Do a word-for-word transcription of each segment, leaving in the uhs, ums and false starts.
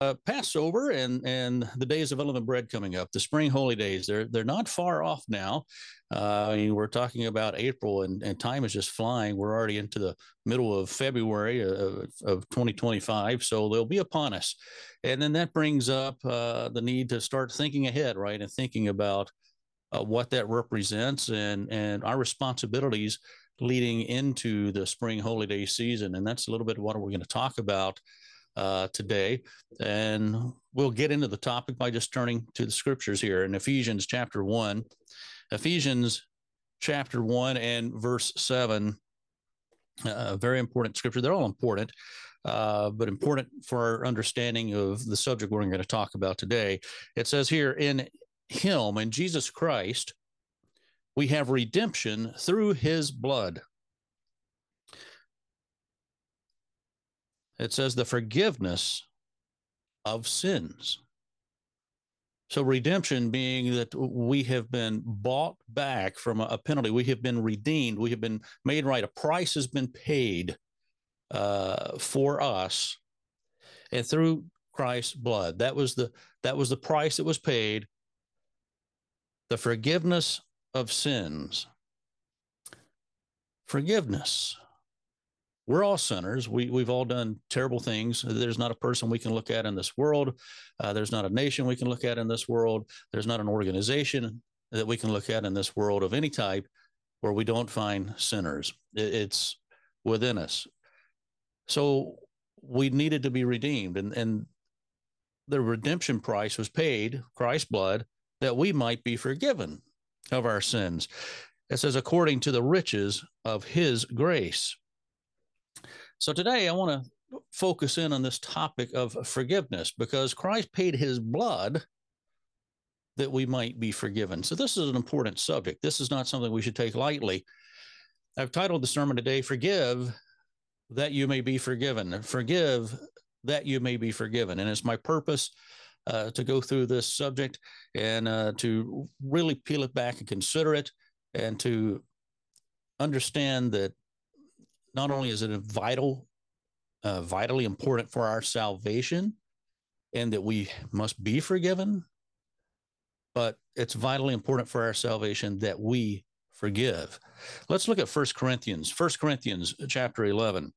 uh, Passover and and the days of unleavened bread coming up, the spring holy days. They're they're not far off now. Uh, I mean, we're talking about April, and, and time is just flying. We're already into the middle of February of, of twenty twenty-five, so they'll be upon us. And then that brings up uh, the need to start thinking ahead, right, and thinking about uh, what that represents and and our responsibilities leading into the spring holy day season. And that's a little bit of what we're going to talk about uh, today. And we'll get into the topic by just turning to the scriptures here in Ephesians chapter one. Ephesians chapter one and verse seven, a uh, very important scripture. They're all important, uh, but important for our understanding of the subject we're going to talk about today. It says here, in him, in Jesus Christ, we have redemption through his blood. It says the forgiveness of sins. So redemption being that we have been bought back from a penalty. We have been redeemed. We have been made right. A price has been paid uh, for us, and through Christ's blood. That was the that was the price that was paid. The forgiveness of sins. Forgiveness. We're all sinners. We, we've all done terrible things. There's not a person we can look at in this world. Uh, there's not a nation we can look at in this world. There's not an organization that we can look at in this world of any type where we don't find sinners. It, it's within us. So we needed to be redeemed. And, and the redemption price was paid, Christ's blood, that we might be forgiven of our sins. It says, according to the riches of his grace. So today I want to focus in on this topic of forgiveness because Christ paid his blood that we might be forgiven. So this is an important subject. This is not something we should take lightly. I've titled the sermon today, Forgive That You May Be Forgiven. Forgive that you may be forgiven. And it's my purpose uh, to go through this subject and uh, to really peel it back and consider it and to understand that not only is it a vital, uh, vitally important for our salvation and that we must be forgiven, but it's vitally important for our salvation that we forgive. Let's look at First Corinthians, First Corinthians chapter eleven.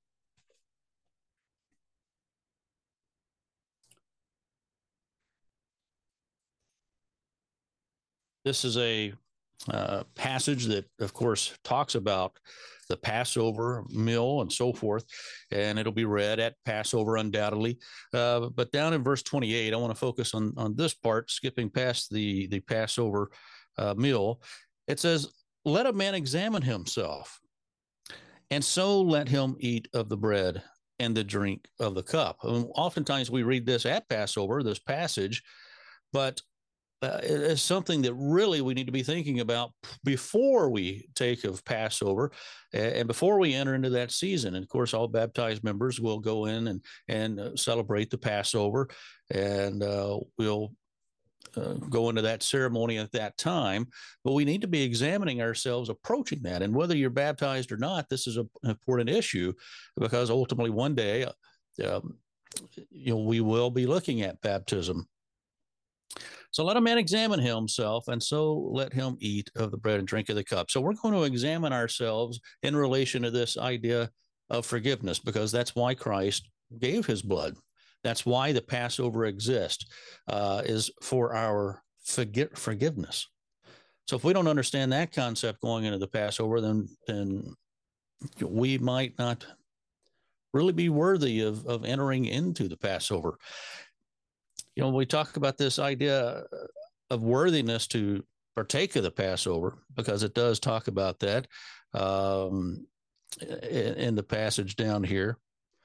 This is a uh, passage that, of course, talks about the Passover meal and so forth, and it'll be read at Passover undoubtedly. Uh, but down in verse twenty-eight, I want to focus on, on this part, skipping past the, the Passover uh, meal. It says, let a man examine himself, and so let him eat of the bread and the drink of the cup. I mean, oftentimes we read this at Passover, this passage, but Uh, it is something that really we need to be thinking about before we take of Passover and before we enter into that season. And of course, all baptized members will go in and, and uh, celebrate the Passover, and uh, we'll uh, go into that ceremony at that time. But we need to be examining ourselves approaching that. And whether you're baptized or not, this is a, an important issue because ultimately one day, um, you know, we will be looking at baptism. So let a man examine himself, and so let him eat of the bread and drink of the cup. So we're going to examine ourselves in relation to this idea of forgiveness, because that's why Christ gave his blood. That's why the Passover exists, uh, is for our forgi- forgiveness. So if we don't understand that concept going into the Passover, then then we might not really be worthy of, of entering into the Passover. You know, we talk about this idea of worthiness to partake of the Passover, because it does talk about that um, in, in the passage down here.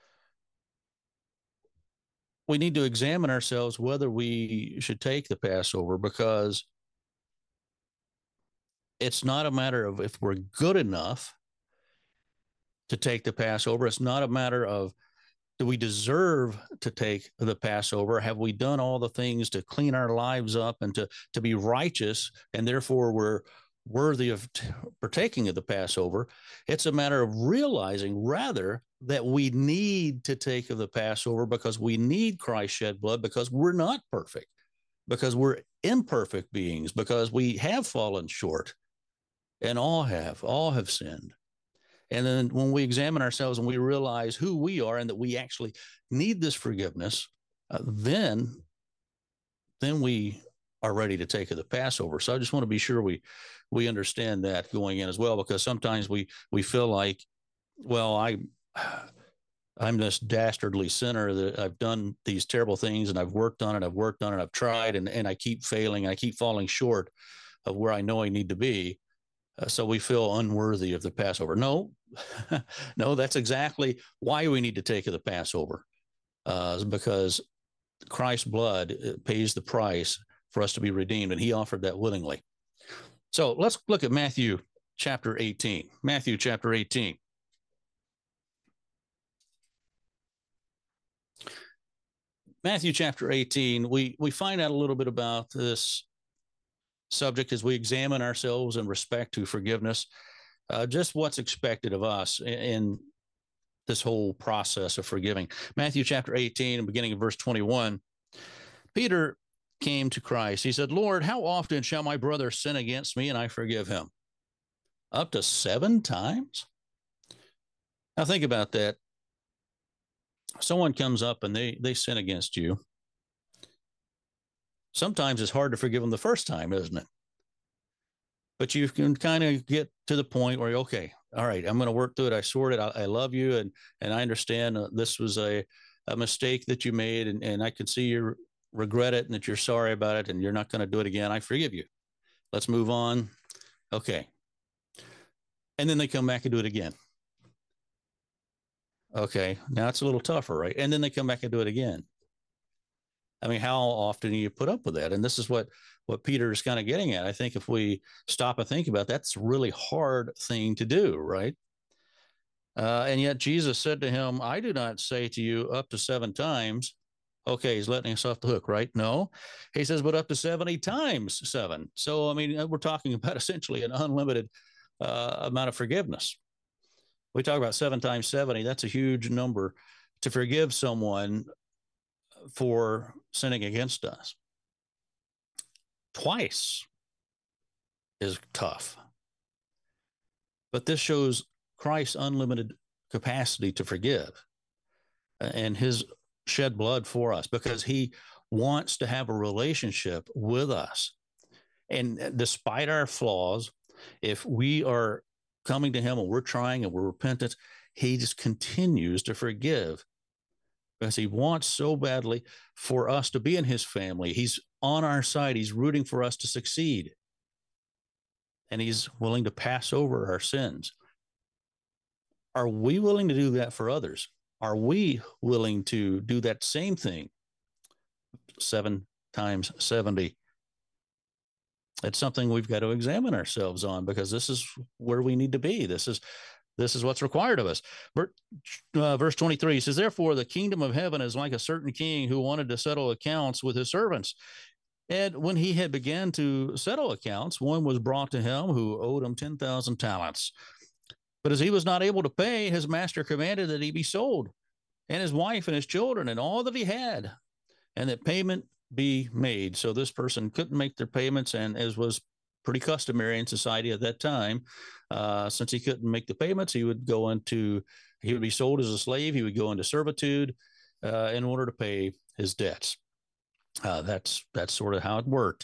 We need to examine ourselves whether we should take the Passover, because it's not a matter of if we're good enough to take the Passover. It's not a matter of, do we deserve to take the Passover? Have we done all the things to clean our lives up and to, to be righteous, and therefore we're worthy of t- partaking of the Passover? It's a matter of realizing, rather, that we need to take of the Passover because we need Christ's shed blood, because we're not perfect, because we're imperfect beings, because we have fallen short, and all have, all have sinned. And then when we examine ourselves and we realize who we are and that we actually need this forgiveness, uh, then, then we are ready to take of the Passover. So I just want to be sure we we understand that going in as well, because sometimes we we feel like, well, I I'm this dastardly sinner that I've done these terrible things, and I've worked on it, I've worked on it, I've tried, and, and I keep failing, I keep falling short of where I know I need to be. Uh, so we feel unworthy of the Passover. No, no, that's exactly why we need to take of the Passover, uh, because Christ's blood pays the price for us to be redeemed, and he offered that willingly. So let's look at Matthew chapter eighteen. Matthew chapter eighteen. Matthew chapter eighteen, we, we find out a little bit about this subject as we examine ourselves in respect to forgiveness, uh, just what's expected of us in, in this whole process of forgiving. Matthew chapter eighteen, beginning of verse twenty-one, Peter came to Christ. He said, Lord, how often shall my brother sin against me and I forgive him? Up to seven times? Now think about that. Someone comes up and they, they sin against you. Sometimes it's hard to forgive them the first time, isn't it? But you can kind of get to the point where, okay, all right, I'm going to work through it. I sort it. I, I love you. And, and I understand uh, this was a, a mistake that you made. And, and I can see you regret it and that you're sorry about it and you're not going to do it again. I forgive you. Let's move on. Okay. And then they come back and do it again. Okay. Now it's a little tougher, right? And then they come back and do it again. I mean, how often do you put up with that? And this is what, what Peter is kind of getting at. I think if we stop and think about that, that's a really hard thing to do, right? Uh, and yet Jesus said to him, I do not say to you up to seven times. Okay, he's letting us off the hook, right? No, he says, but up to seventy times seven. So, I mean, we're talking about essentially an unlimited uh, amount of forgiveness. We talk about seven times seventy. That's a huge number to forgive someone for sinning against us. Twice is tough. But this shows Christ's unlimited capacity to forgive and his shed blood for us, because he wants to have a relationship with us. And despite our flaws, if we are coming to him and we're trying and we're repentant, he just continues to forgive, because he wants so badly for us to be in his family. He's on our side. He's rooting for us to succeed. And he's willing to pass over our sins. Are we willing to do that for others? Are we willing to do that same thing seven times seventy? It's something we've got to examine ourselves on, because this is where we need to be. This is This is what's required of us. Uh, verse twenty-three says, therefore, the kingdom of heaven is like a certain king who wanted to settle accounts with his servants. And when he had begun to settle accounts, one was brought to him who owed him ten thousand talents. But as he was not able to pay, his master commanded that he be sold, and his wife and his children and all that he had, and that payment be made. So this person couldn't make their payments, and as was pretty customary in society at that time, uh, since he couldn't make the payments, he would go into, he would be sold as a slave. He would go into servitude uh, in order to pay his debts. Uh, that's that's sort of how it worked.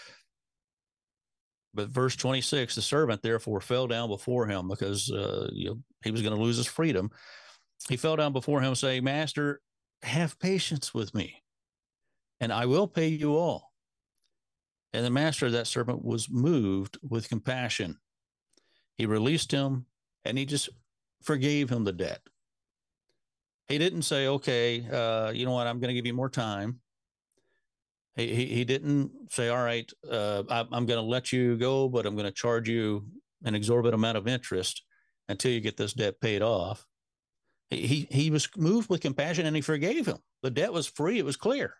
But verse twenty-six, the servant therefore fell down before him, because uh, you know, he was going to lose his freedom. He fell down before him, saying, Master, have patience with me, and I will pay you all. And the master of that servant was moved with compassion. He released him, and he just forgave him the debt. He didn't say, okay, uh, you know what, I'm going to give you more time. He, he, he didn't say, all right, uh, I, I'm going to let you go, but I'm going to charge you an exorbitant amount of interest until you get this debt paid off. He, he, he was moved with compassion, and he forgave him. The debt was free. It was clear.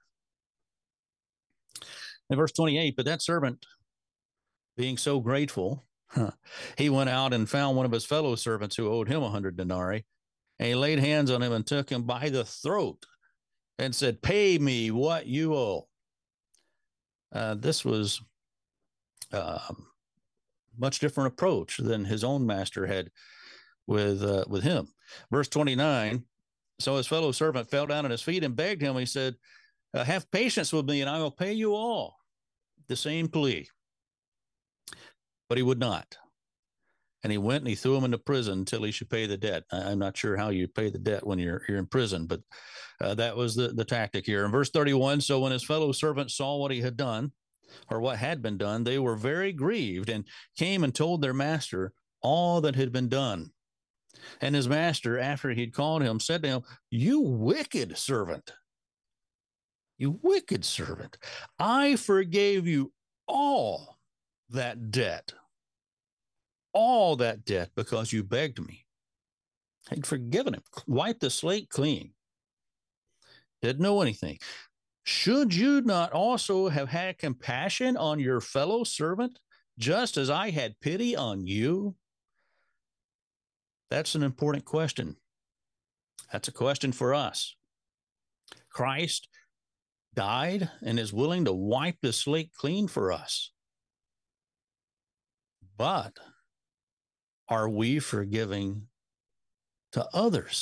In verse twenty-eight, but that servant, being so grateful, he went out and found one of his fellow servants who owed him a hundred denarii, And he laid hands on him and took him by the throat and said, "Pay me what you owe." Uh, this was uh, much different approach than his own master had with uh, with him. Verse twenty-nine, so his fellow servant fell down at his feet and begged him. He said, uh, "Have patience with me, and I will pay you all." The same plea. But he would not. And he went and he threw him into prison until he should pay the debt. I'm not sure how you pay the debt when you're you're in prison, but uh, that was the, the tactic here. In verse thirty-one, so when his fellow servants saw what he had done, or what had been done, they were very grieved and came and told their master all that had been done. And his master, after he'd called him, said to him, "You wicked servant, you wicked servant, I forgave you all that debt, all that debt because you begged me." He'd forgiven him, wiped the slate clean, didn't know anything. Should you not also have had compassion on your fellow servant, just as I had pity on you? That's an important question. That's a question for us. Christ died and is willing to wipe the slate clean for us. But are we forgiving to others?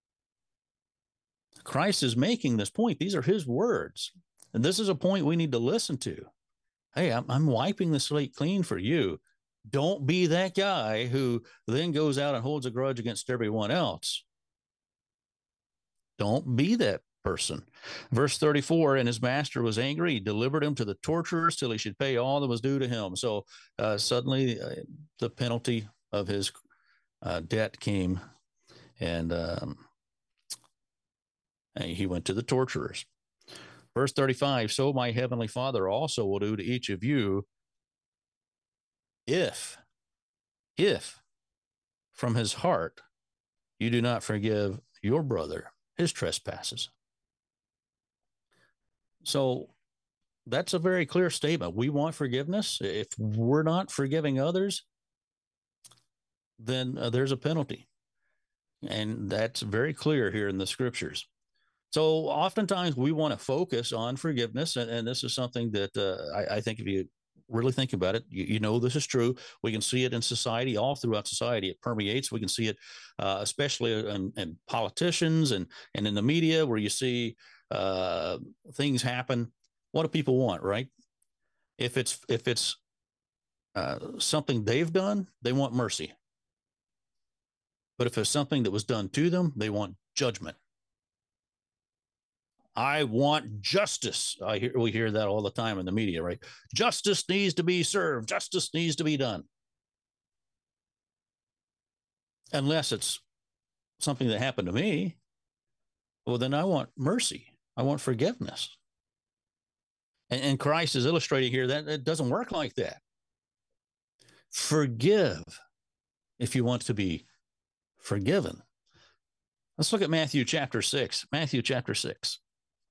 Christ is making this point. These are his words. And this is a point we need to listen to. Hey, I'm, I'm wiping the slate clean for you. Don't be that guy who then goes out and holds a grudge against everyone else. Don't be that person. Verse thirty-four, and his master was angry. He delivered him to the torturers till he should pay all that was due to him. So uh, suddenly uh, the penalty of his uh, debt came, and, um, and he went to the torturers. Verse thirty-five, so my heavenly Father also will do to each of you if, if from his heart you do not forgive your brother his trespasses. So that's a very clear statement. We want forgiveness. If we're not forgiving others, then uh, there's a penalty. And that's very clear here in the scriptures. So oftentimes we want to focus on forgiveness. And, and this is something that uh, I, I think if you really think about it, you, you know this is true. We can see it in society, all throughout society. It permeates. We can see it uh, especially in, in politicians and, and in the media where you see uh, things happen. What do people want, right? If it's if it's uh, something they've done, they want mercy. But if it's something that was done to them, they want judgment. I want justice. I hear, we hear that all the time in the media, right? Justice needs to be served. Justice needs to be done. Unless it's something that happened to me, well, then I want mercy. I want forgiveness. And, and Christ is illustrating here that it doesn't work like that. Forgive if you want to be forgiven. Let's look at Matthew chapter six. Matthew chapter six.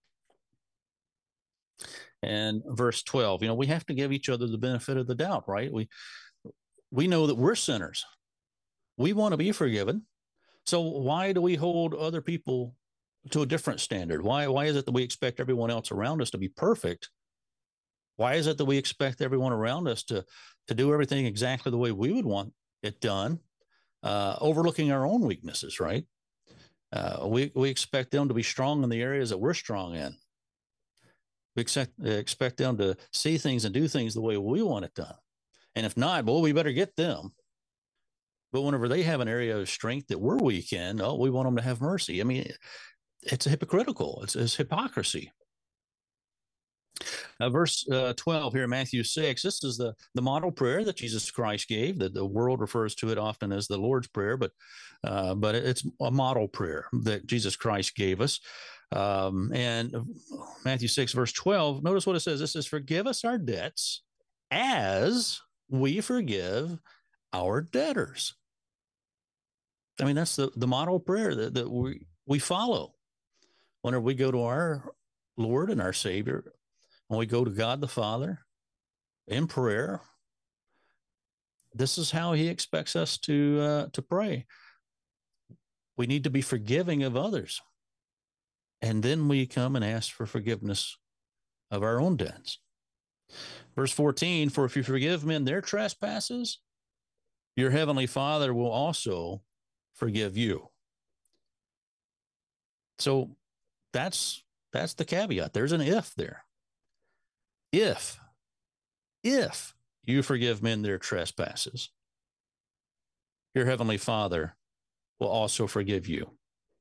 And verse twelve. You know, we have to give each other the benefit of the doubt, right? We we know that we're sinners. We want to be forgiven. So why do we hold other people to a different standard? Why, why is it that we expect everyone else around us to be perfect? Why is it that we expect everyone around us to, to do everything exactly the way we would want it done, uh, overlooking our own weaknesses, right? Uh, we, we expect them to be strong in the areas that we're strong in. We expect, expect them to see things and do things the way we want it done. And if not, well, we better get them. But whenever they have an area of strength that we're weak in, oh, we want them to have mercy. I mean, it's hypocritical. It's, it's hypocrisy. Uh, verse uh, twelve here, Matthew six, this is the, the model prayer that Jesus Christ gave. That the world refers to it often as the Lord's Prayer, but uh, but it's a model prayer that Jesus Christ gave us. Um, and Matthew six, verse twelve, notice what it says. It says, forgive us our debts as we forgive our debtors. I mean, that's the, the model prayer that, that we, we follow whenever we go to our Lord and our Savior, when we go to God the Father in prayer. This is how he expects us to uh, to pray. We need to be forgiving of others. And then we come and ask for forgiveness of our own debts. Verse fourteen, for if you forgive men their trespasses, your heavenly Father will also forgive you. So that's that's the caveat. There's an if there. If, if you forgive men their trespasses, your heavenly Father will also forgive you.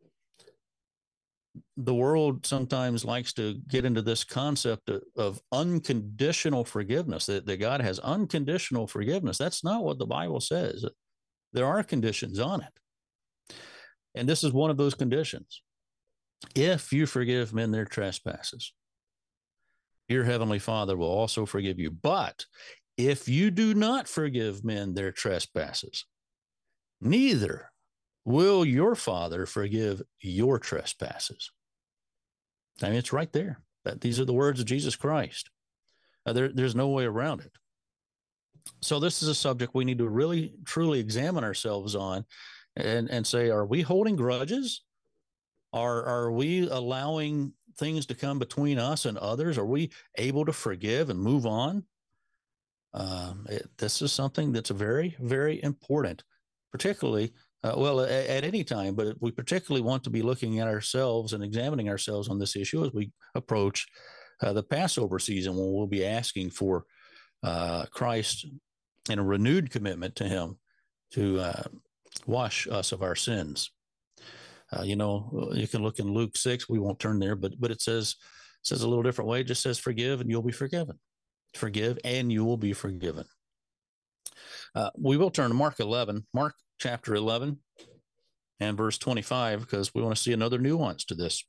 The world sometimes likes to get into this concept of, of unconditional forgiveness, that, that God has unconditional forgiveness. That's not what the Bible says. There are conditions on it. And this is one of those conditions. If you forgive men their trespasses, your heavenly Father will also forgive you. But if you do not forgive men their trespasses, neither will your Father forgive your trespasses. I mean, it's right there. That these are the words of Jesus Christ. Uh, there, there's no way around it. So this is a subject we need to really, truly examine ourselves on and, and say, are we holding grudges? Are, are we allowing things to come between us and others? Are we able to forgive and move on? Um, it, this is something that's very, very important, particularly, uh, well, at, at any time, but we particularly want to be looking at ourselves and examining ourselves on this issue as we approach uh, the Passover season, when we'll be asking for uh, Christ and a renewed commitment to him to uh, wash us of our sins. Uh, you know, you can look in Luke six. We won't turn there, but but it says it says a little different way. It just says, forgive and you'll be forgiven. Forgive and you will be forgiven. Uh, we will turn to Mark eleven, Mark chapter eleven and verse twenty-five, because we want to see another nuance to this.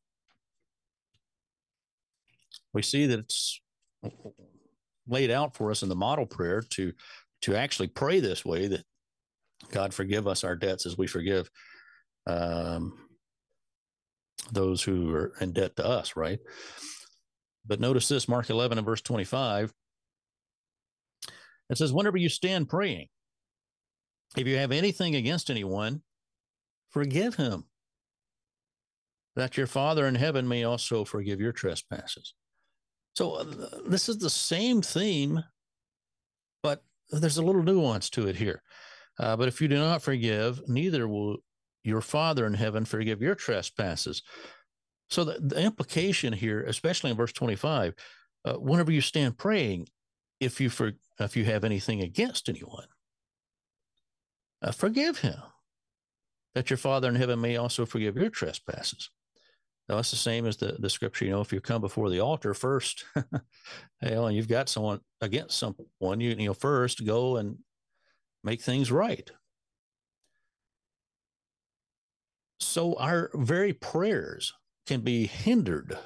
We see that it's laid out for us in the model prayer to, to actually pray this way, that God forgive us our debts as we forgive um, those who are in debt to us, right? But notice this, Mark eleven and verse twenty-five. It says, whenever you stand praying, if you have anything against anyone, forgive him, that your Father in heaven may also forgive your trespasses. So uh, this is the same theme, but there's a little nuance to it here. Uh, but if you do not forgive, neither will your Father in heaven forgive your trespasses. So the, the implication here, especially in verse twenty-five, uh, whenever you stand praying, if you for, if you have anything against anyone, uh, forgive him, that your Father in heaven may also forgive your trespasses. Now, it's the same as the, the scripture, you know, if you come before the altar first, you know, and you've got someone against someone, you, you know, first go and make things right. So our very prayers can be hindered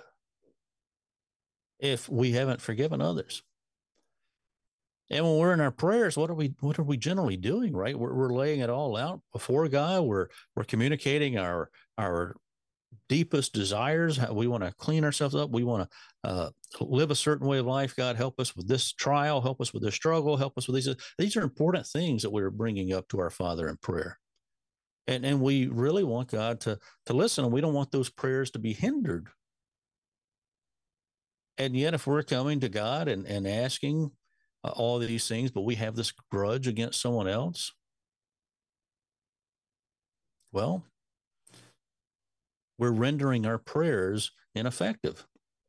if we haven't forgiven others. And when we're in our prayers, what are we what are we generally doing, right? We're, we're laying it all out before God. We're we're communicating our our deepest desires. How we want to clean ourselves up. We want to uh, live a certain way of life. God, help us with this trial. Help us with this struggle. Help us with these. These are important things that we're bringing up to our Father in prayer. And, and we really want God to, to listen, and we don't want those prayers to be hindered. And yet, if we're coming to God and, and asking uh, all these things, but we have this grudge against someone else, well, we're rendering our prayers ineffective.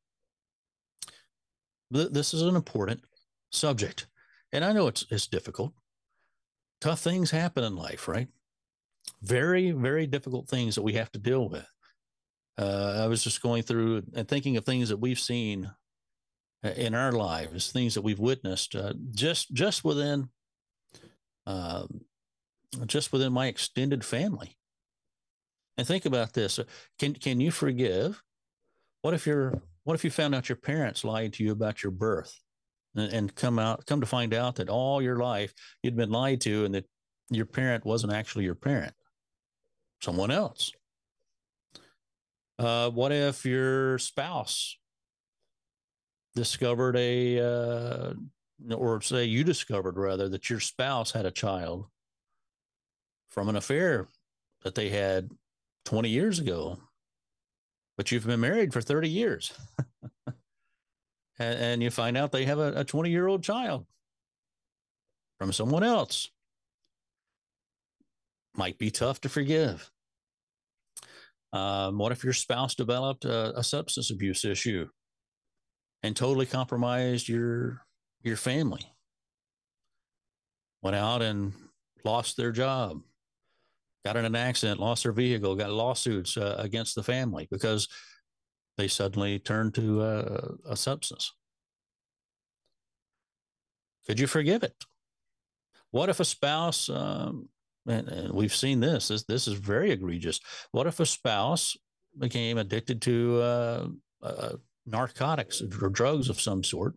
This is an important subject. And I know it's, it's difficult. Tough things happen in life, right? Very, very difficult things that we have to deal with. Uh, I was just going through and thinking of things that we've seen in our lives, things that we've witnessed, uh, just just within, uh, just within my extended family. And think about this: can can you forgive? What if you're what if you found out your parents lied to you about your birth, and, and come out come to find out that all your life you'd been lied to, and that your parent wasn't actually your parent, someone else? Uh, what if your spouse discovered a, uh, or say you discovered rather, that your spouse had a child from an affair that they had twenty years ago, but you've been married for thirty years. and, and you find out they have a twenty year old child from someone else. Might be tough to forgive. Um, what if your spouse developed a, a substance abuse issue and totally compromised your your family? Went out and lost their job, got in an accident, lost their vehicle, got lawsuits uh, against the family because they suddenly turned to uh, a substance. Could you forgive it? What if a spouse, um, and, and we've seen this, this, this is very egregious. What if a spouse became addicted to uh, uh, narcotics or drugs of some sort?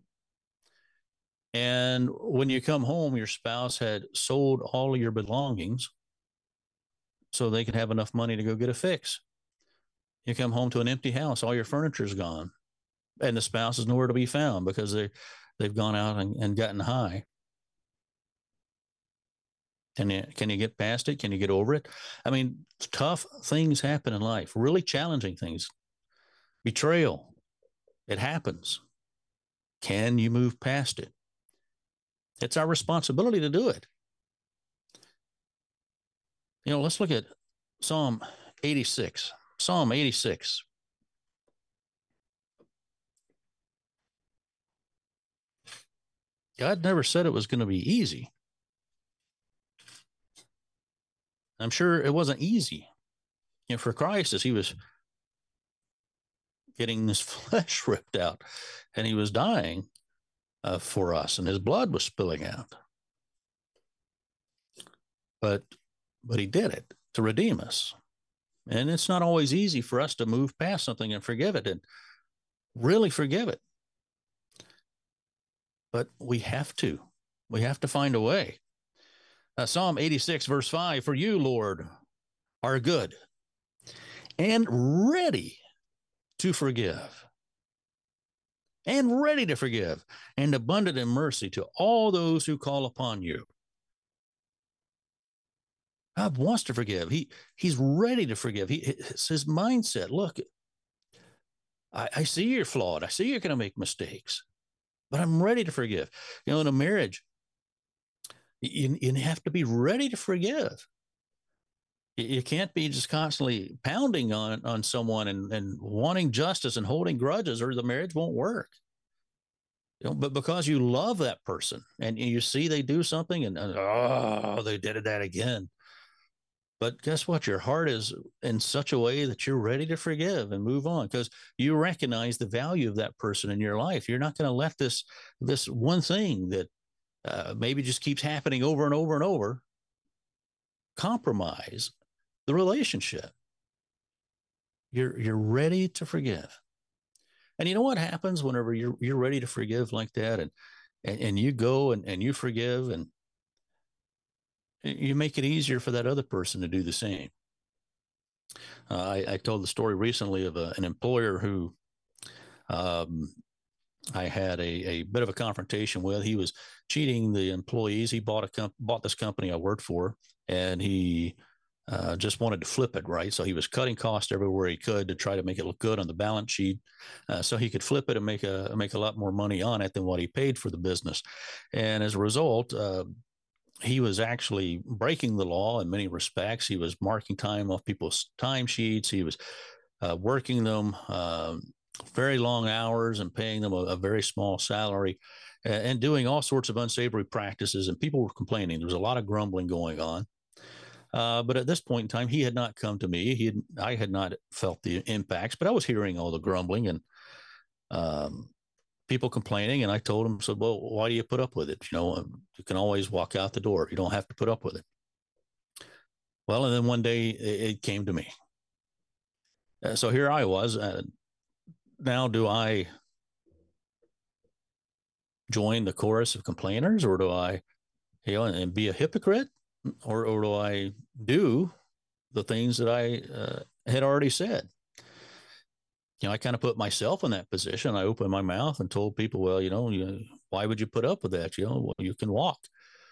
And when you come home, your spouse had sold all of your belongings so they could have enough money to go get a fix. You come home to an empty house, all your furniture's gone, and the spouse is nowhere to be found because they, they've gone out and, and gotten high. Can you, can you get past it? Can you get over it? I mean, tough things happen in life, really challenging things. Betrayal, it happens. Can you move past it? It's our responsibility to do it. You know, let's look at Psalm eighty-six. Psalm eighty-six. God never said it was going to be easy. I'm sure it wasn't easy. You know, for Christ, as he was getting his flesh ripped out and he was dying uh, for us and his blood was spilling out. But, but he did it to redeem us. And it's not always easy for us to move past something and forgive it and really forgive it. But we have to. We have to find a way. Uh, Psalm eighty-six, verse five, for you, Lord, are good and ready to forgive, and ready to forgive, and abundant in mercy to all those who call upon you. God wants to forgive. He, he's ready to forgive. He, it's his mindset. Look, I, I see you're flawed. I see you're going to make mistakes, but I'm ready to forgive. You know, in a marriage, you, you have to be ready to forgive. You can't be just constantly pounding on, on someone and, and wanting justice and holding grudges, or the marriage won't work. You know, but because you love that person and you see they do something and, and oh, they did that again. But guess what? Your heart is in such a way that you're ready to forgive and move on because you recognize the value of that person in your life. You're not going to let this this one thing that uh, maybe just keeps happening over and over and over compromise the relationship. You're you're ready to forgive. And you know what happens whenever you're you're ready to forgive like that, and and, and you go and, and you forgive, and you make it easier for that other person to do the same. Uh, I, I told the story recently of a, an employer who um, I had a, a bit of a confrontation with. He was cheating the employees. He bought a comp- bought this company I worked for, and he uh, just wanted to flip it, right? So he was cutting costs everywhere he could to try to make it look good on the balance sheet, uh, so he could flip it and make a make a lot more money on it than what he paid for the business. And as a result, uh, he was actually breaking the law in many respects. He was marking time off people's timesheets. He was uh, working them uh, very long hours and paying them a, a very small salary, and, and doing all sorts of unsavory practices. And people were complaining. There was a lot of grumbling going on. Uh, but at this point in time, he had not come to me. He had, I had not felt the impacts, but I was hearing all the grumbling and um, people complaining. And I told him, said, well, why do you put up with it? You know, you can always walk out the door. You don't have to put up with it. Well, and then one day it, it came to me. Uh, so here I was. Uh, now, do I join the chorus of complainers, or do I, you know, and be a hypocrite, or, or do I do the things that I uh, had already said? You know, I kind of put myself in that position. I opened my mouth and told people, well, you know, you, why would you put up with that? You know, well, you can walk.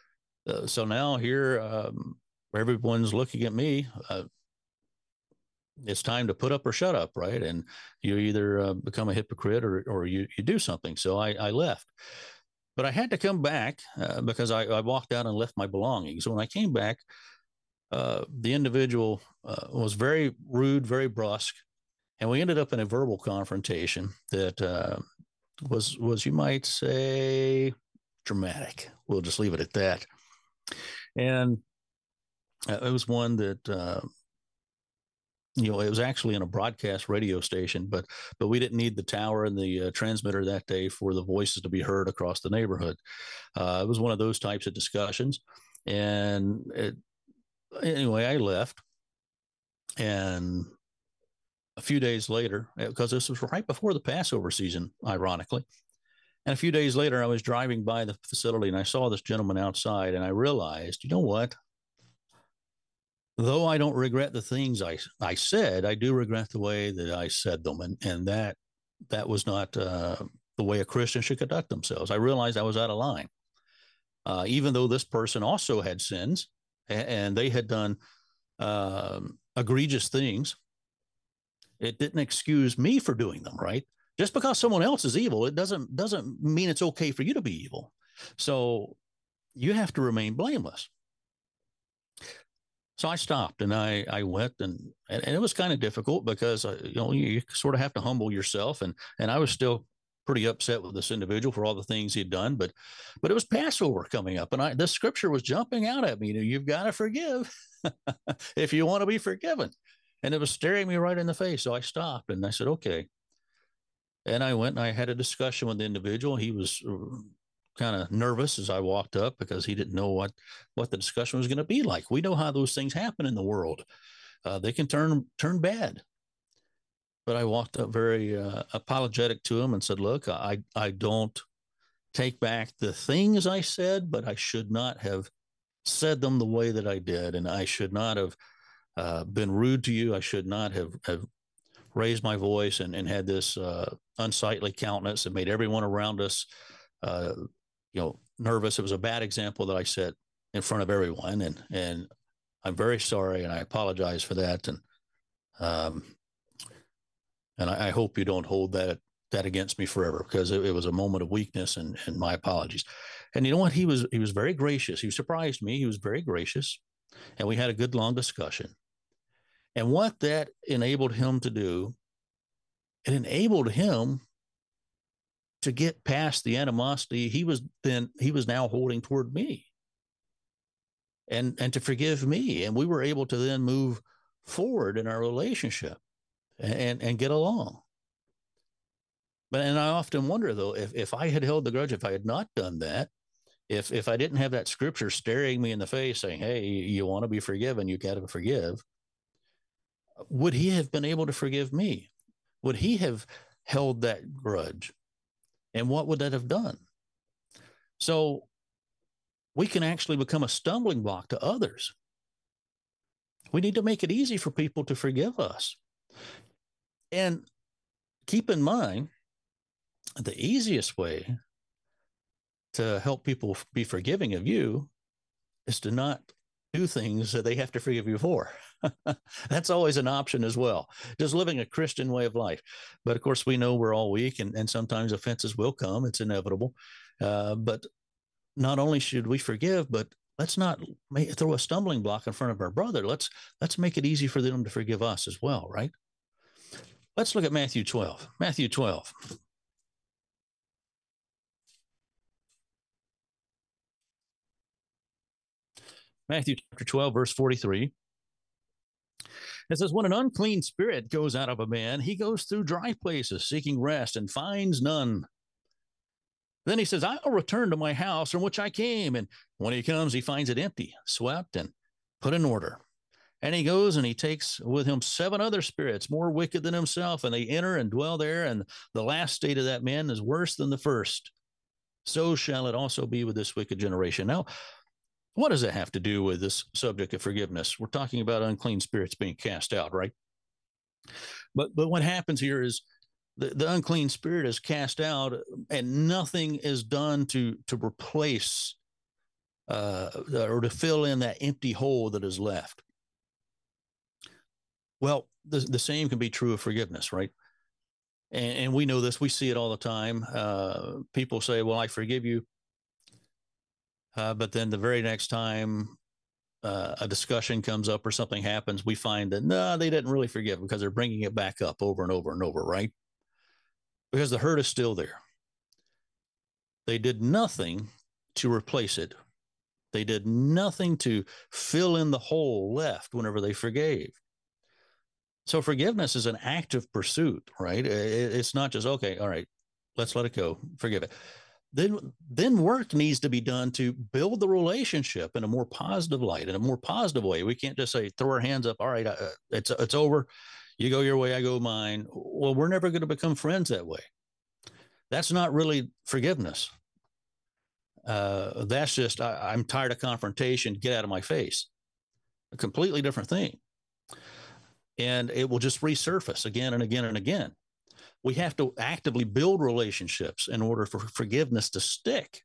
Uh, so now here, um, everyone's looking at me. Uh, it's time to put up or shut up, right? And you either uh, become a hypocrite or, or you, you do something. So I, I left. But I had to come back uh, because I, I walked out and left my belongings. So when I came back, uh, the individual uh, was very rude, very brusque, and we ended up in a verbal confrontation that uh, was was you might say dramatic. We'll just leave it at that. And uh, it was one that uh, you know, it was actually in a broadcast radio station, but but we didn't need the tower and the uh, transmitter that day for the voices to be heard across the neighborhood. Uh, it was one of those types of discussions, and it, anyway, I left, and a few days later, because this was right before the Passover season, ironically, and a few days later, I was driving by the facility and I saw this gentleman outside, and I realized, you know what? Though I don't regret the things I I said, I do regret the way that I said them, and and that that was not uh, the way a Christian should conduct themselves. I realized I was out of line, uh, even though this person also had sins, and, and they had done um, egregious things. It didn't excuse me for doing them. Right? Just because someone else is evil, it doesn't doesn't mean it's okay for you to be evil. So you have to remain blameless. So I stopped and I, I went and, and it was kind of difficult because, uh, you know, you, you sort of have to humble yourself. And, and I was still pretty upset with this individual for all the things he'd done, but, but it was Passover coming up and I, this scripture was jumping out at me. You know, you've got to forgive if you want to be forgiven. And it was staring me right in the face. So I stopped and I said, okay. And I went and I had a discussion with the individual. He was kind of nervous as I walked up because he didn't know what what the discussion was going to be like. We know how those things happen in the world; uh, they can turn turn bad. But I walked up very uh, apologetic to him and said, "Look, I I don't take back the things I said, but I should not have said them the way that I did, and I should not have uh, been rude to you. I should not have have raised my voice and, and had this uh, unsightly countenance that made everyone around us." Uh, you know, nervous. It was a bad example that I set in front of everyone, and and I'm very sorry, and I apologize for that, and um, and I, I hope you don't hold that that against me forever because it, it was a moment of weakness, and and my apologies. And you know what? He was he was very gracious. He surprised me. He was very gracious, and we had a good long discussion. And what that enabled him to do, it enabled him to get past the animosity he was then he was now holding toward me, and and to forgive me, and we were able to then move forward in our relationship and and get along. But and I often wonder though, if if I had held the grudge, if I had not done that, if if I didn't have that scripture staring me in the face saying, hey, you want to be forgiven, you got to forgive, would he have been able to forgive me? Would he have held that grudge? And what would that have done? So we can actually become a stumbling block to others. We need to make it easy for people to forgive us. And keep in mind, the easiest way to help people be forgiving of you is to not do things that they have to forgive you for. That's always an option as well. Just living a Christian way of life. But of course, we know we're all weak, and, and sometimes offenses will come. It's inevitable. Uh, but not only should we forgive, but let's not make, throw a stumbling block in front of our brother. Let's let's make it easy for them to forgive us as well, right? Let's look at Matthew twelve. Matthew twelve. Matthew chapter twelve, verse forty-three. It says, when an unclean spirit goes out of a man, he goes through dry places seeking rest and finds none. Then he says, I'll return to my house from which I came. And when he comes, he finds it empty, swept, and put in order. And he goes and he takes with him seven other spirits more wicked than himself, and they enter and dwell there. And the last state of that man is worse than the first. So shall it also be with this wicked generation. Now, what does that have to do with this subject of forgiveness? We're talking about unclean spirits being cast out, right? But but what happens here is the, the unclean spirit is cast out, and nothing is done to to replace uh, or to fill in that empty hole that is left. Well, the, the same can be true of forgiveness, right? And, and we know this. We see it all the time. Uh, people say, well, I forgive you. Uh, but then the very next time uh, a discussion comes up or something happens, we find that, no, they didn't really forgive because they're bringing it back up over and over and over, right? Because the hurt is still there. They did nothing to replace it. They did nothing to fill in the hole left whenever they forgave. So forgiveness is an active pursuit, right? It's not just, okay, all right, let's let it go, forgive it. Then, then work needs to be done to build the relationship in a more positive light, in a more positive way. We can't just say, throw our hands up, all right, uh, it's, it's over. You go your way, I go mine. Well, we're never going to become friends that way. That's not really forgiveness. Uh, that's just, I, I'm tired of confrontation, get out of my face. A completely different thing. And it will just resurface again and again and again. We have to actively build relationships in order for forgiveness to stick.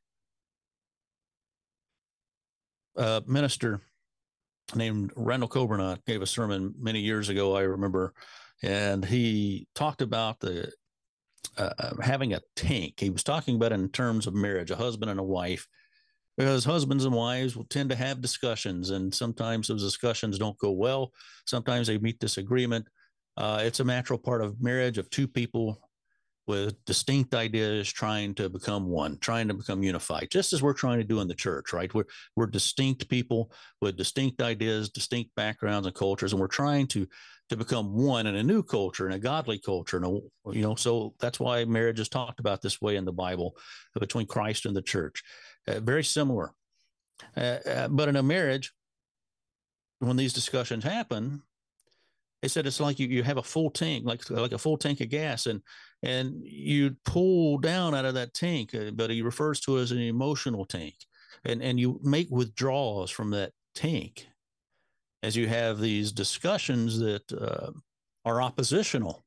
A minister named Randall Coburnot gave a sermon many years ago, I remember, and he talked about the uh, having a tank. He was talking about it in terms of marriage, a husband and a wife, because husbands and wives will tend to have discussions, and sometimes those discussions don't go well. Sometimes they meet disagreement. Uh, it's a natural part of marriage of two people with distinct ideas trying to become one, trying to become unified, just as we're trying to do in the church, right? We're, we're distinct people with distinct ideas, distinct backgrounds and cultures, and we're trying to, to become one in a new culture, in a godly culture. And, a, you know, so that's why marriage is talked about this way in the Bible between Christ and the church. Uh, very similar. Uh, uh, but in a marriage, when these discussions happen, they said it's like you, you have a full tank, like like a full tank of gas, and and you pull down out of that tank, uh, but he refers to it as an emotional tank, and and you make withdrawals from that tank as you have these discussions that uh, are oppositional.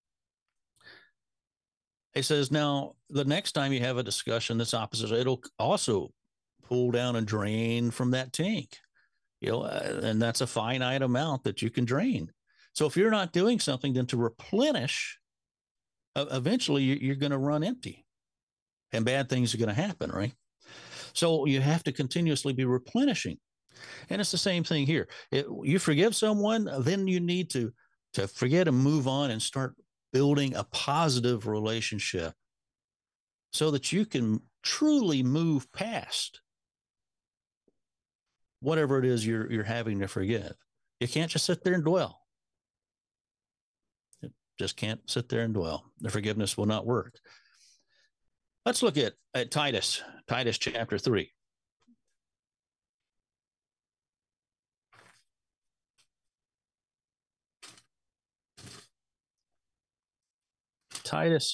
He says now the next time you have a discussion that's opposite, it'll also pull down and drain from that tank, you know, uh, and that's a finite amount that you can drain. So if you're not doing something then to replenish, uh, eventually you're going to run empty and bad things are going to happen, right? So you have to continuously be replenishing. And it's the same thing here. It, you forgive someone, then you need to, to forget and move on and start building a positive relationship so that you can truly move past whatever it is you're, you're having to forgive. You can't just sit there and dwell. Just can't sit there and dwell. The forgiveness will not work. Let's look at, at Titus, Titus chapter three. Titus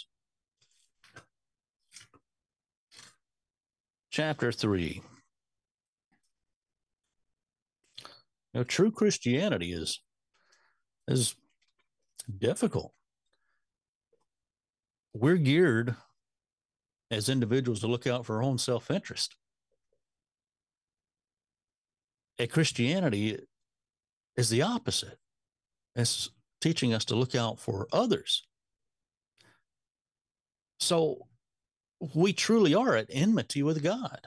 chapter three. You know, true Christianity is, is difficult. We're geared as individuals to look out for our own self-interest. A Christianity is the opposite. It's teaching us to look out for others. So we truly are at enmity with God.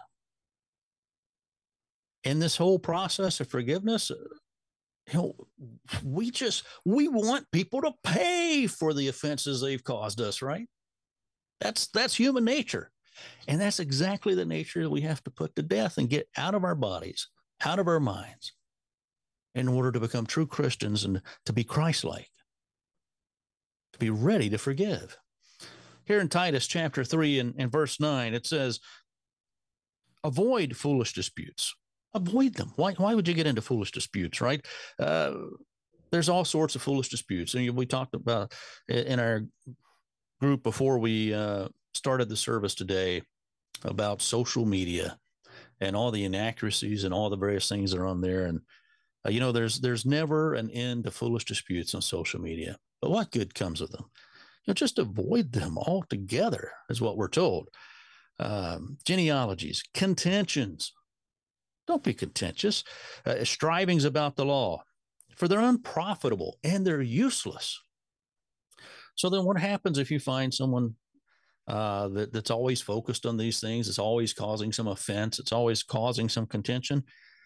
In this whole process of forgiveness, you know, we just, we want people to pay for the offenses they've caused us, right? That's, that's human nature. And that's exactly the nature that we have to put to death and get out of our bodies, out of our minds, in order to become true Christians and to be Christ-like, to be ready to forgive. Here in Titus chapter three and, and verse nine, it says, avoid foolish disputes. Avoid them. Why, why would you get into foolish disputes, right? Uh, there's all sorts of foolish disputes. And we talked about in our group before we uh, started the service today about social media and all the inaccuracies and all the various things that are on there. And, uh, you know, there's there's never an end to foolish disputes on social media. But what good comes of them? You know, just avoid them altogether is what we're told. Um, genealogies, contentions. Don't be contentious. Uh, strivings about the law, for they're unprofitable and they're useless. So then what happens if you find someone uh, that, that's always focused on these things? It's always causing some offense. It's always causing some contention.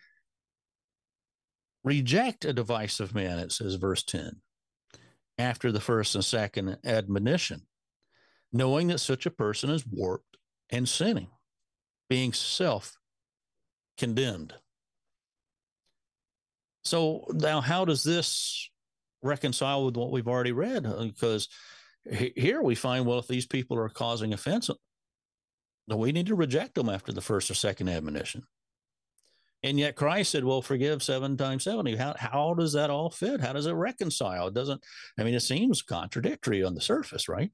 Reject a divisive man, it says, verse ten, after the first and second admonition, knowing that such a person is warped and sinning, being self-condemned. So now how does this reconcile with what we've already read? Because here we find, well, if these people are causing offense, then we need to reject them after the first or second admonition. And yet Christ said, well, forgive seven times seventy. How, how does that all fit? How does it reconcile? It doesn't, I mean, it seems contradictory on the surface, right?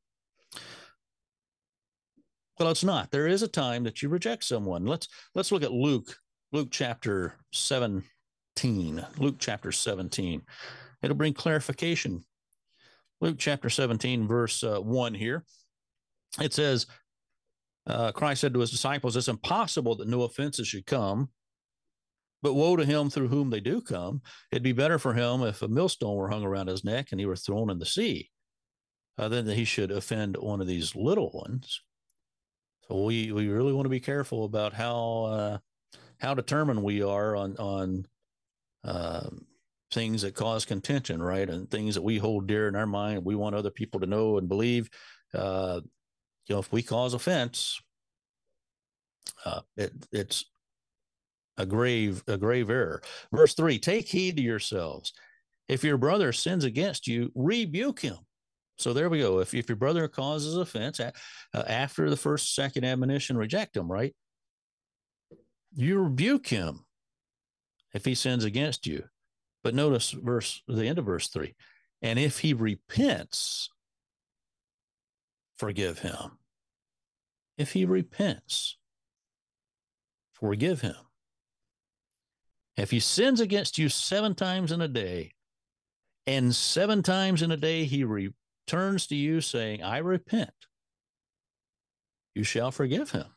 Well, it's not. There is a time that you reject someone. Let's, let's look at Luke, Luke chapter seventeen, Luke chapter seventeen. It'll bring clarification. Luke chapter seventeen, verse uh, one here. It says, uh, Christ said to his disciples, it's impossible that no offenses should come, but woe to him through whom they do come. It'd be better for him if a millstone were hung around his neck and he were thrown in the sea, uh, than that he should offend one of these little ones. So we, we really want to be careful about how uh, how determined we are on on uh, things that cause contention, right? And things that we hold dear in our mind, we want other people to know and believe. Uh, you know, if we cause offense, uh, it, it's a grave a grave error. Verse three: take heed to yourselves. If your brother sins against you, rebuke him. So there we go. If, if your brother causes offense, uh, after the first, second admonition, reject him, right? You rebuke him if he sins against you. But notice verse the end of verse three. And if he repents, forgive him. If he repents, forgive him. If he sins against you seven times in a day, and seven times in a day he returns to you saying, I repent, you shall forgive him.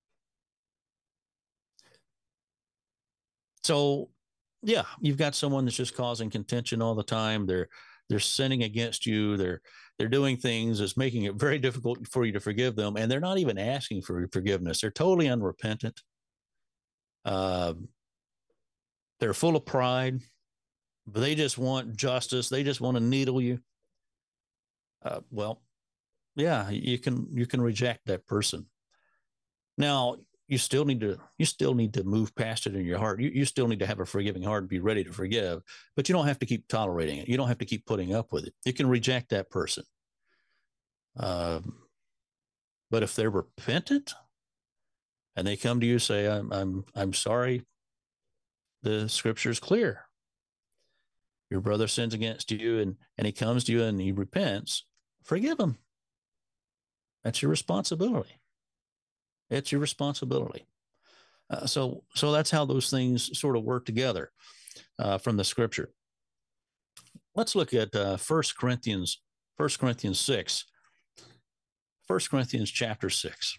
So, yeah, you've got someone that's just causing contention all the time. They're they're sinning against you. They're they're doing things that's making it very difficult for you to forgive them, and they're not even asking for forgiveness. They're totally unrepentant. Uh, they're full of pride. They just want justice. They just want to needle you. Uh, well, yeah, you can you can reject that person. Now, you still need to you still need to move past it in your heart. You, you still need to have a forgiving heart and be ready to forgive, but you don't have to keep tolerating it. You don't have to keep putting up with it. You can reject that person. Um, but if they're repentant and they come to you, say, I'm I'm I'm sorry, the scripture is clear. Your brother sins against you and, and he comes to you and he repents, forgive him. That's your responsibility. It's your responsibility. Uh, so, so that's how those things sort of work together uh, from the scripture. Let's look at uh, First Corinthians, First Corinthians six, First Corinthians chapter six.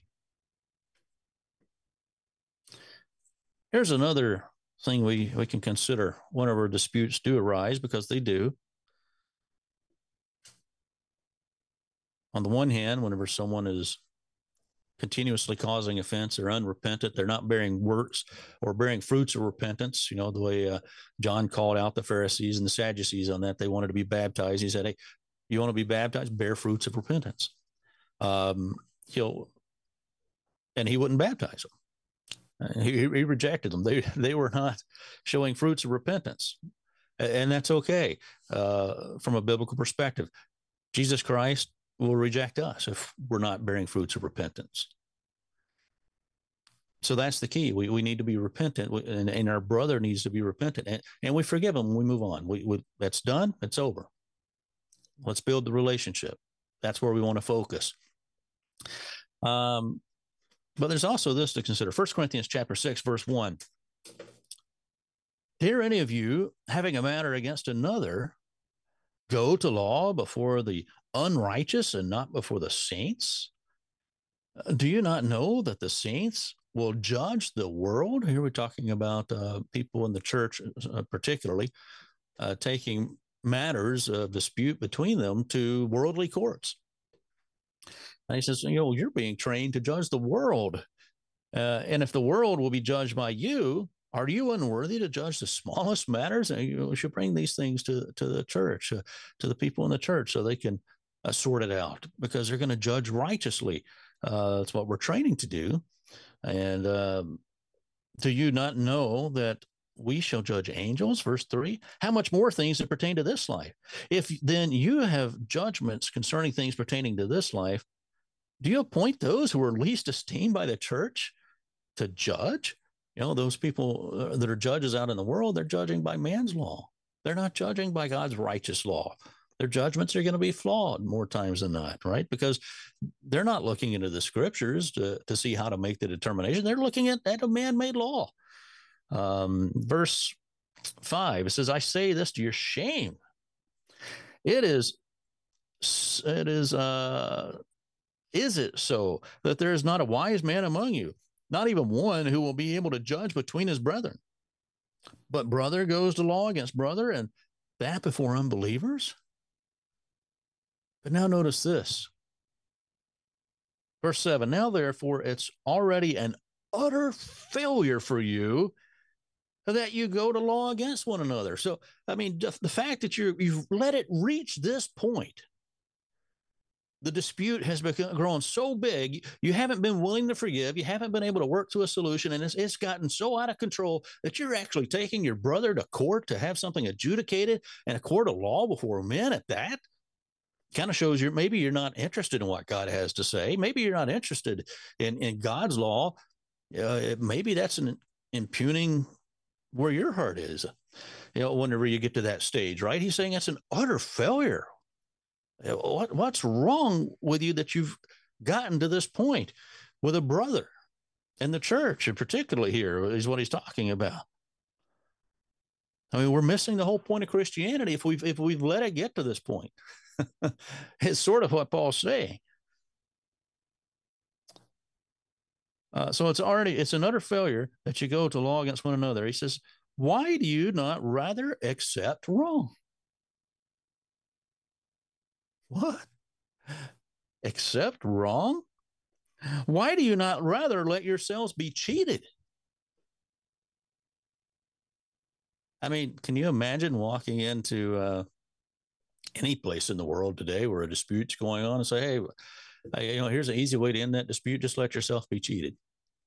Here's another thing we, we can consider whenever disputes do arise, because they do. On the one hand, whenever someone is continuously causing offense, they're unrepentant, they're not bearing works or bearing fruits of repentance, you know, the way uh, John called out the Pharisees and the Sadducees on that. They wanted to be baptized. He said, hey, you want to be baptized? Bear fruits of repentance. Um, he'll, and he wouldn't baptize them. He, he rejected them. They they were not showing fruits of repentance, and that's okay uh, from a biblical perspective. Jesus Christ will reject us if we're not bearing fruits of repentance. So that's the key. We we need to be repentant, and, and our brother needs to be repentant, and, and we forgive him when we move on. We, we that's done. It's over. Let's build the relationship. That's where we want to focus. Um. But there's also this to consider. First Corinthians chapter six, verse one. Dare any of you, having a matter against another, go to law before the unrighteous and not before the saints? Do you not know that the saints will judge the world? Here we're talking about uh, people in the church uh, particularly. uh, taking matters of dispute between them to worldly courts. And he says, you know, you're being trained to judge the world. Uh, and if the world will be judged by you, are you unworthy to judge the smallest matters? And you know, we should bring these things to, to the church, uh, to the people in the church, so they can uh, sort it out, because they're going to judge righteously. Uh, that's what we're training to do. And um, do you not know that we shall judge angels? Verse three. How much more things that pertain to this life? If then you have judgments concerning things pertaining to this life, do you appoint those who are least esteemed by the church to judge? You know, those people that are judges out in the world, they're judging by man's law. They're not judging by God's righteous law. Their judgments are going to be flawed more times than not, right? Because they're not looking into the scriptures to, to see how to make the determination. They're looking at, at a man-made law. Um, verse five, it says, I say this to your shame. It is, it is, uh, is it so that there is not a wise man among you, not even one who will be able to judge between his brethren? But brother goes to law against brother, and that before unbelievers? But now notice this. Verse seven, now therefore it's already an utter failure for you that you go to law against one another. So, I mean, the fact that you you've let it reach this point, the dispute has become grown so big, you haven't been willing to forgive, you haven't been able to work to a solution, and it's, it's gotten so out of control that you're actually taking your brother to court to have something adjudicated in a court of law before men at that. Kind of shows you maybe you're not interested in what God has to say. Maybe you're not interested in, in God's law. Uh, maybe that's an impugning where your heart is, you know, whenever you get to that stage, right? He's saying that's an utter failure. What, what's wrong with you that you've gotten to this point with a brother in the church, and particularly here is what he's talking about. I mean, we're missing the whole point of Christianity if we've if we've let it get to this point. It's sort of what Paul's saying. Uh, so it's already, it's an utter failure that you go to law against one another. He says, why do you not rather accept wrong? What? Accept wrong? Why do you not rather let yourselves be cheated? I mean, can you imagine walking into uh, any place in the world today where a dispute's going on and say, hey, you know, here's an easy way to end that dispute. Just let yourself be cheated.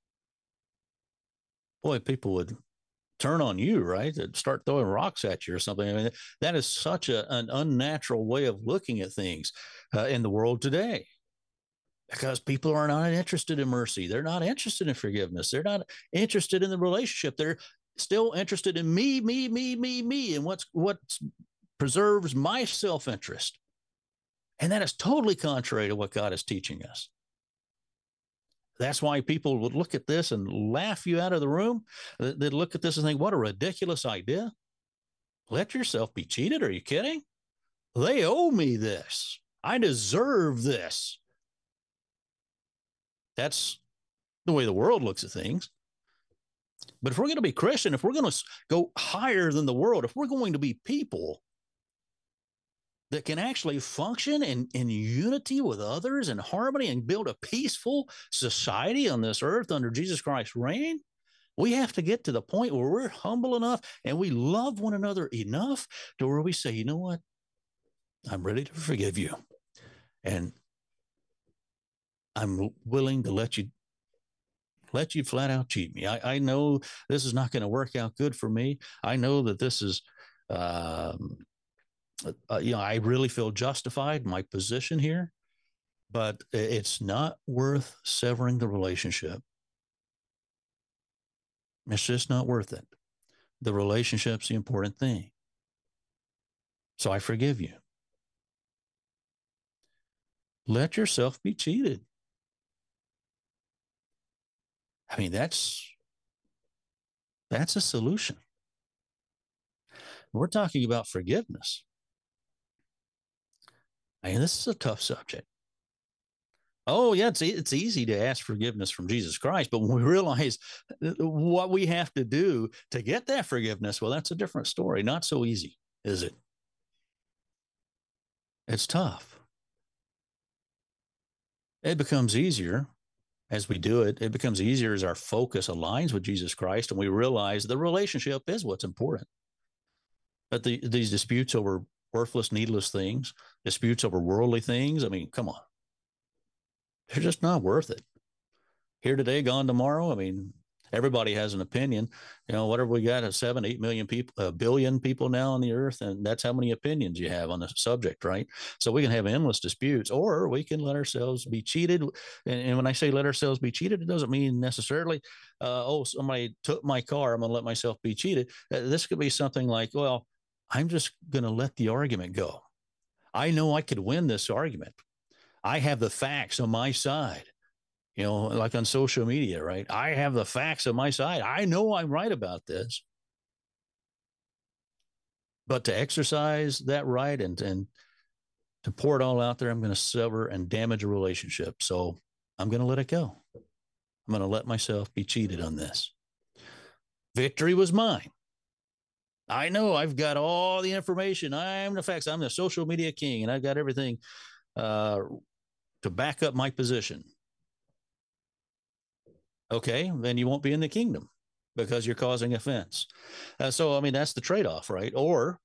Boy, people would turn on you, right? They'd start throwing rocks at you or something. I mean, that is such a, an unnatural way of looking at things uh, in the world today, because people are not interested in mercy. They're not interested in forgiveness. They're not interested in the relationship. They're still interested in me, me, me, me, me, and what's what preserves my self-interest. And that is totally contrary to what God is teaching us. That's why people would look at this and laugh you out of the room. They'd look at this and think, what a ridiculous idea. Let yourself be cheated? Are you kidding? They owe me this. I deserve this. That's the way the world looks at things. But if we're going to be Christian, if we're going to go higher than the world, if we're going to be people that can actually function in, in unity with others, in harmony, and build a peaceful society on this earth under Jesus Christ's reign, we have to get to the point where we're humble enough and we love one another enough to where we say, you know what? I'm ready to forgive you. And I'm willing to let you let you flat out cheat me. I, I know this is not going to work out good for me. I know that this is, um, uh, you know, I really feel justified in my position here, but it's not worth severing the relationship. It's just not worth it. The relationship's the important thing. So I forgive you. Let yourself be cheated. I mean, that's that's a solution. We're talking about forgiveness. I mean, this is a tough subject. Oh, yeah, it's, it's easy to ask forgiveness from Jesus Christ, but when we realize what we have to do to get that forgiveness, well, that's a different story. Not so easy. is it? It's tough. It becomes easier as we do it. It becomes easier as our focus aligns with Jesus Christ and we realize the relationship is what's important. But the, these disputes over worthless, needless things, disputes over worldly things, I mean, come on. They're just not worth it. Here today, gone tomorrow. I mean, everybody has an opinion. You know, what have we got? A seven, eight million people, a billion people now on the earth, and that's how many opinions you have on the subject, right? So we can have endless disputes, or we can let ourselves be cheated. And, and when I say let ourselves be cheated, it doesn't mean necessarily, uh, oh, somebody took my car, I'm going to let myself be cheated. Uh, this could be something like, well, I'm just going to let the argument go. I know I could win this argument. I have the facts on my side. You know, like on social media, right? I have the facts on my side. I know I'm right about this. But to exercise that right and, and to pour it all out there, I'm going to sever and damage a relationship. So I'm going to let it go. I'm going to let myself be cheated on this. Victory was mine. I know I've got all the information. I'm the facts. I'm the social media king, and I've got everything uh, to back up my position. Okay, then you won't be in the kingdom because you're causing offense. Uh, so, I mean, that's the trade-off, right? Or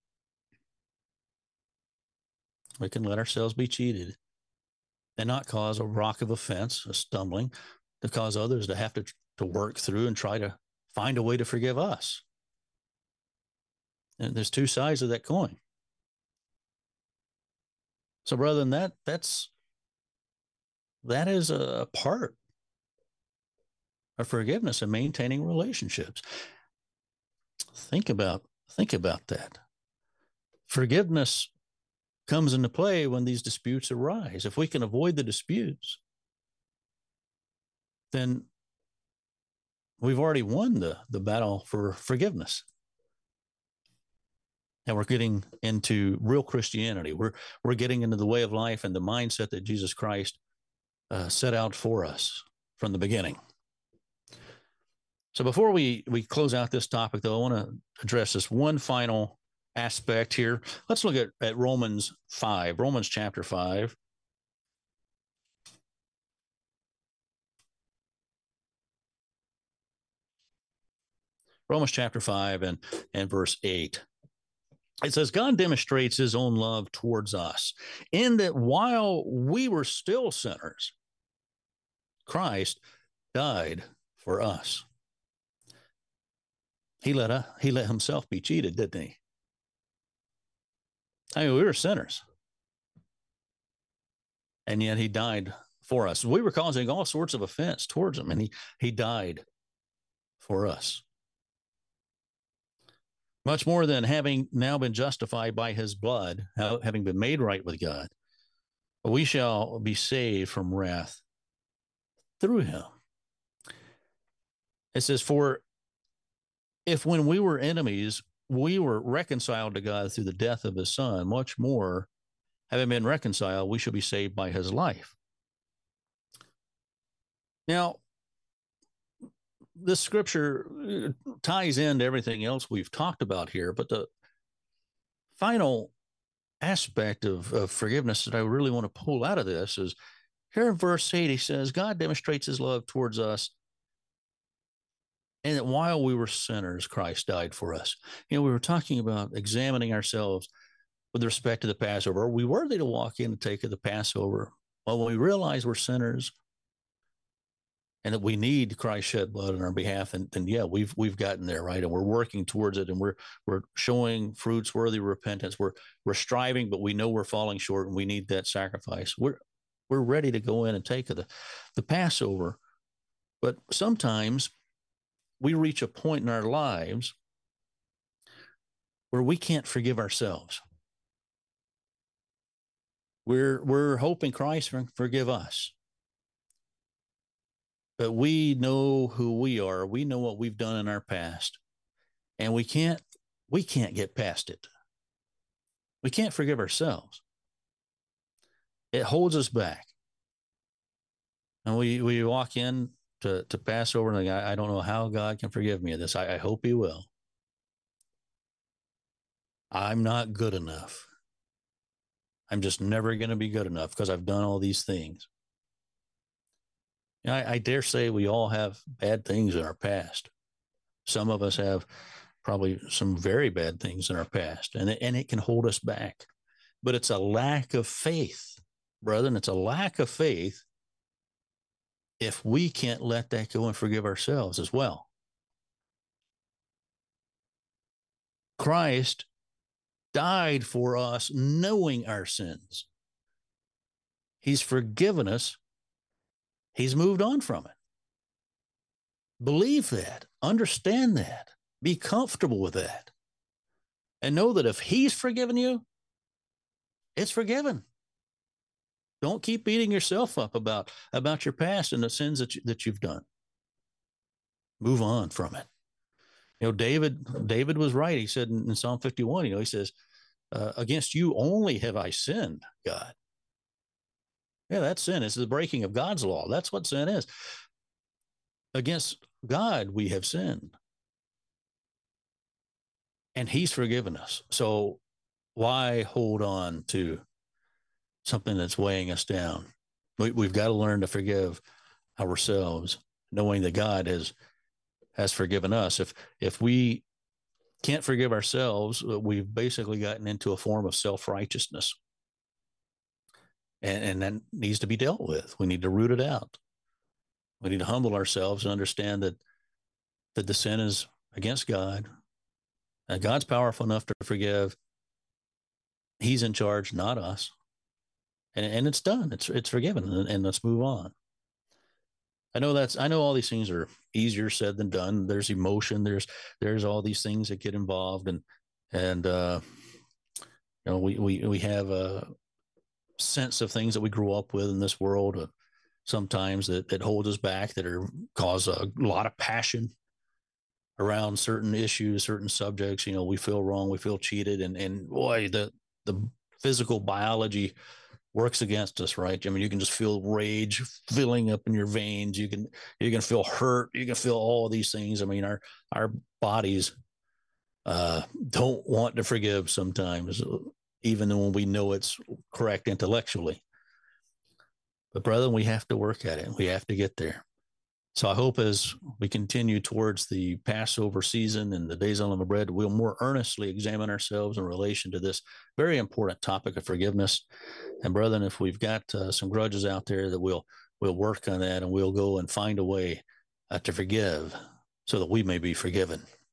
we can let ourselves be cheated and not cause a rock of offense, a stumbling, to cause others to have to, to work through and try to find a way to forgive us. And there's two sides of that coin. So rather than that, that's that is a part of forgiveness and maintaining relationships. Think about think about that. Forgiveness comes into play when these disputes arise. If we can avoid the disputes, then we've already won the, the battle for forgiveness. And we're getting into real Christianity. We're, we're getting into the way of life and the mindset that Jesus Christ uh, set out for us from the beginning. So before we, we close out this topic, though, I want to address this one final aspect here. Let's look at, at Romans five, Romans chapter five. Romans chapter five and, and verse eight. It says, God demonstrates his own love towards us in that while we were still sinners, Christ died for us. He let, uh, he let himself be cheated, didn't he? I mean, we were sinners. And yet he died for us. We were causing all sorts of offense towards him, and he, he died for us. Much more than having now been justified by his blood, having been made right with God, we shall be saved from wrath through him. It says, for if when we were enemies, we were reconciled to God through the death of his son, much more, having been reconciled, we shall be saved by his life. Now, this scripture ties into everything else we've talked about here, but the final aspect of, of forgiveness that I really want to pull out of this is here in verse eight, he says, God demonstrates his love towards us, and that while we were sinners, Christ died for us. You know, we were talking about examining ourselves with respect to the Passover. Are we worthy to walk in and take of the Passover? Well, when we realize we're sinners and that we need Christ's shed blood on our behalf, and, and yeah, we've we've gotten there, right? And we're working towards it, and we're we're showing fruits worthy of repentance. We're we're striving, but we know we're falling short, and we need that sacrifice. We're we're ready to go in and take of the, the Passover. But sometimes we reach a point in our lives where we can't forgive ourselves. We're we're hoping Christ can forgive us. But we know who we are. We know what we've done in our past. And we can't we can't get past it. We can't forgive ourselves. It holds us back. And we, we walk in to, to Passover and I, I don't know how God can forgive me of this. I, I hope he will. I'm not good enough. I'm just never going to be good enough because I've done all these things. I, I dare say we all have bad things in our past. Some of us have probably some very bad things in our past, and it, and it can hold us back. But it's a lack of faith, brethren. It's a lack of faith if we can't let that go and forgive ourselves as well. Christ died for us knowing our sins. He's forgiven us. He's moved on from it. Believe that. Understand that. Be comfortable with that. And know that if he's forgiven you, it's forgiven. Don't keep beating yourself up about, about your past and the sins that, you, that you've done. Move on from it. You know, David, David was right. He said in, in Psalm fifty-one, you know, he says, uh, against you only have I sinned, God. Yeah, that's sin. It's the breaking of God's law. That's what sin is. Against God, we have sinned. And he's forgiven us. So why hold on to something that's weighing us down? We, we've got to learn to forgive ourselves, knowing that God has has forgiven us. If if we can't forgive ourselves, we've basically gotten into a form of self-righteousness. And, and that needs to be dealt with. We need to root it out. We need to humble ourselves and understand that, that the sin is against God. And God's powerful enough to forgive. He's in charge, not us. And, and it's done. It's it's forgiven. And, and let's move on. I know that's I know all these things are easier said than done. There's emotion. There's there's all these things that get involved, and and uh, you know we we we have a sense of things that we grew up with in this world. Uh, sometimes that that hold us back, that are cause a lot of passion around certain issues, certain subjects. You know, we feel wrong, we feel cheated, and and boy, the the physical biology works against us, right? I mean, you can just feel rage filling up in your veins. You can you can feel hurt. You can feel all of these things. I mean, our our bodies uh, don't want to forgive sometimes, even when we know it's correct intellectually. But brother, we have to work at it. We have to get there. So I hope as we continue towards the Passover season and the days of unleavened bread, we'll more earnestly examine ourselves in relation to this very important topic of forgiveness. And brethren, if we've got uh, some grudges out there, that we'll we'll work on that, and we'll go and find a way uh, to forgive so that we may be forgiven.